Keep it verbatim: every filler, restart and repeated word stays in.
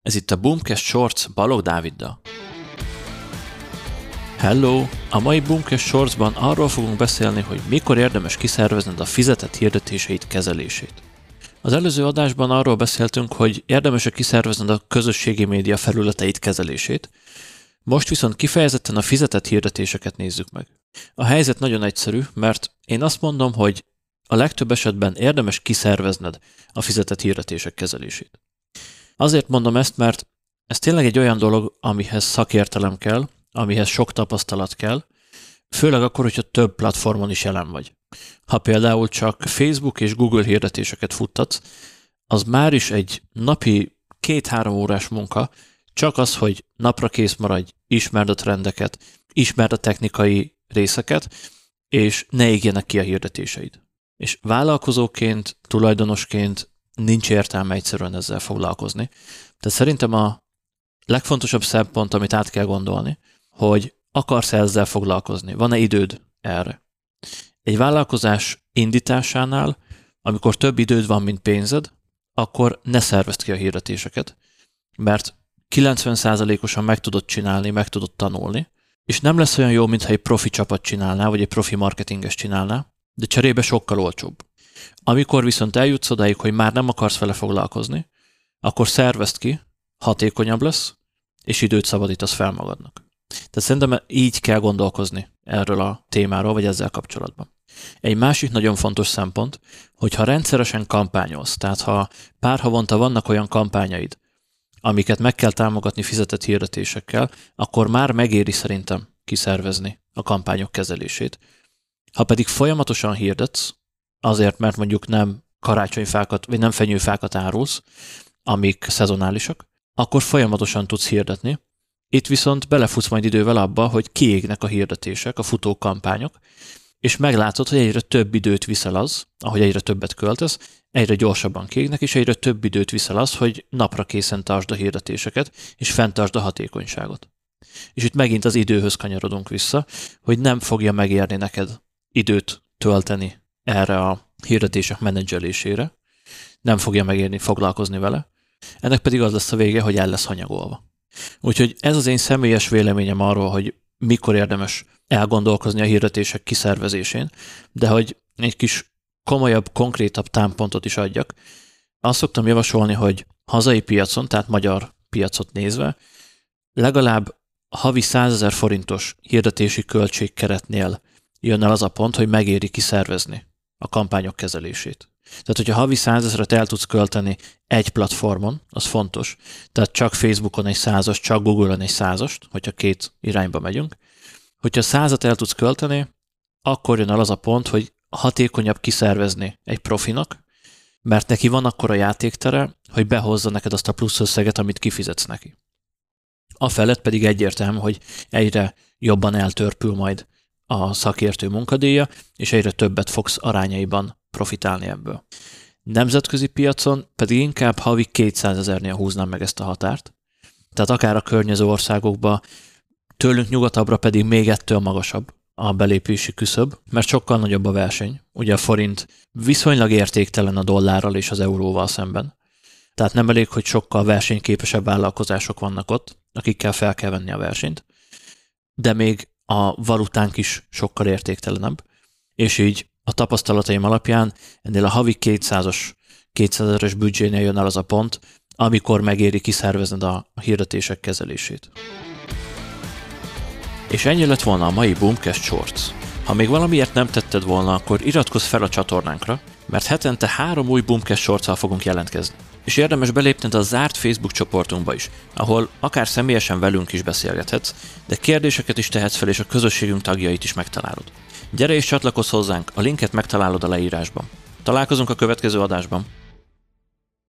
Ez itt a Boomcast Shorts Balogh Dáviddal. Hello! A mai Boomcast Shortsban arról fogunk beszélni, hogy mikor érdemes kiszervezned a fizetett hirdetéseid kezelését. Az előző adásban arról beszéltünk, hogy érdemes kiszervezned a közösségi média felületeid kezelését, most viszont kifejezetten a fizetett hirdetéseket nézzük meg. A helyzet nagyon egyszerű, mert én azt mondom, hogy a legtöbb esetben érdemes kiszervezned a fizetett hirdetések kezelését. Azért mondom ezt, mert ez tényleg egy olyan dolog, amihez szakértelem kell, amihez sok tapasztalat kell, főleg akkor, hogyha több platformon is jelen vagy. Ha például csak Facebook és Google hirdetéseket futtatsz, az már is egy napi két-három órás munka, csak az, hogy napra kész maradj, ismerd a trendeket, ismerd a technikai részeket, és ne égjenek ki a hirdetéseid. És vállalkozóként, tulajdonosként nincs értelme egyszerűen ezzel foglalkozni. Tehát szerintem a legfontosabb szempont, amit át kell gondolni, hogy akarsz-e ezzel foglalkozni, van-e időd erre. Egy vállalkozás indításánál, amikor több időd van, mint pénzed, akkor ne szervezd ki a hirdetéseket, mert kilencven százalékosan meg tudod csinálni, meg tudod tanulni, és nem lesz olyan jó, mintha egy profi csapat csinálná, vagy egy profi marketinges csinálná, de cserébe sokkal olcsóbb. Amikor viszont eljutsz odáig, hogy már nem akarsz vele foglalkozni, akkor szervezd ki, hatékonyabb lesz, és időt szabadítasz fel magadnak. Tehát szerintem így kell gondolkozni erről a témáról, vagy ezzel kapcsolatban. Egy másik nagyon fontos szempont, hogy ha rendszeresen kampányolsz, tehát ha pár havonta vannak olyan kampányaid, amiket meg kell támogatni fizetett hirdetésekkel, akkor már megéri szerintem kiszervezni a kampányok kezelését. Ha pedig folyamatosan hirdetsz, azért, mert mondjuk nem karácsonyfákat, vagy nem fenyőfákat árulsz, amik szezonálisak, akkor folyamatosan tudsz hirdetni. Itt viszont belefutsz majd idővel abba, hogy kiégnek a hirdetések, a futó kampányok, és meglátod, hogy egyre több időt viszel az, ahogy egyre többet költesz, egyre gyorsabban kiégnek, és egyre több időt viszel az, hogy napra készen tartsd a hirdetéseket, és fenntartsd a hatékonyságot. És itt megint az időhöz kanyarodunk vissza, hogy nem fogja megérni neked időt tölteni erre a hirdetések menedzselésére, nem fogja megérni foglalkozni vele, ennek pedig az lesz a vége, hogy el lesz hanyagolva. Úgyhogy ez az én személyes véleményem arról, hogy mikor érdemes elgondolkozni a hirdetések kiszervezésén, de hogy egy kis komolyabb, konkrétabb támpontot is adjak, azt szoktam javasolni, hogy hazai piacon, tehát magyar piacot nézve, legalább havi százezer forintos hirdetési költségkeretnél jön el az a pont, hogy megéri kiszervezni a kampányok kezelését. Tehát, hogyha havi százezret el tudsz költeni egy platformon, az fontos. Tehát csak Facebookon egy százas, csak Google-on egy százast, hogyha két irányba megyünk. Hogyha százat el tudsz költeni, akkor jön el az a pont, hogy hatékonyabb kiszervezni egy profinak, mert neki van akkora játéktere, hogy behozza neked azt a plusz összeget, amit kifizetsz neki. A felett pedig egyértelmű, hogy egyre jobban eltörpül majd a szakértő munkadíja, és egyre többet fogsz arányaiban profitálni ebből. Nemzetközi piacon pedig inkább havi kétszázezernél húznám meg ezt a határt. Tehát akár a környező országokban, tőlünk nyugatabbra pedig még ettől magasabb a belépési küszöb, mert sokkal nagyobb a verseny. Ugye a forint viszonylag értéktelen a dollárral és az euróval szemben. Tehát nem elég, hogy sokkal versenyképesebb vállalkozások vannak ott, akikkel fel kell venni a versenyt, de még a valutánk is sokkal értéktelenebb, és így a tapasztalataim alapján ennél a havi kétszázas, kétszázezeres büdzsénél jön el az a pont, amikor megéri kiszervezned a hirdetések kezelését. És ennyi lett volna a mai Boomcast Shorts. Ha még valamiért nem tetted volna, akkor iratkozz fel a csatornánkra, mert hetente három új Boomcast Shortszal fogunk jelentkezni. És érdemes belépned a zárt Facebook csoportunkba is, ahol akár személyesen velünk is beszélgethetsz, de kérdéseket is tehetsz fel, és a közösségünk tagjait is megtalálod. Gyere és csatlakozz hozzánk, a linket megtalálod a leírásban. Találkozunk a következő adásban.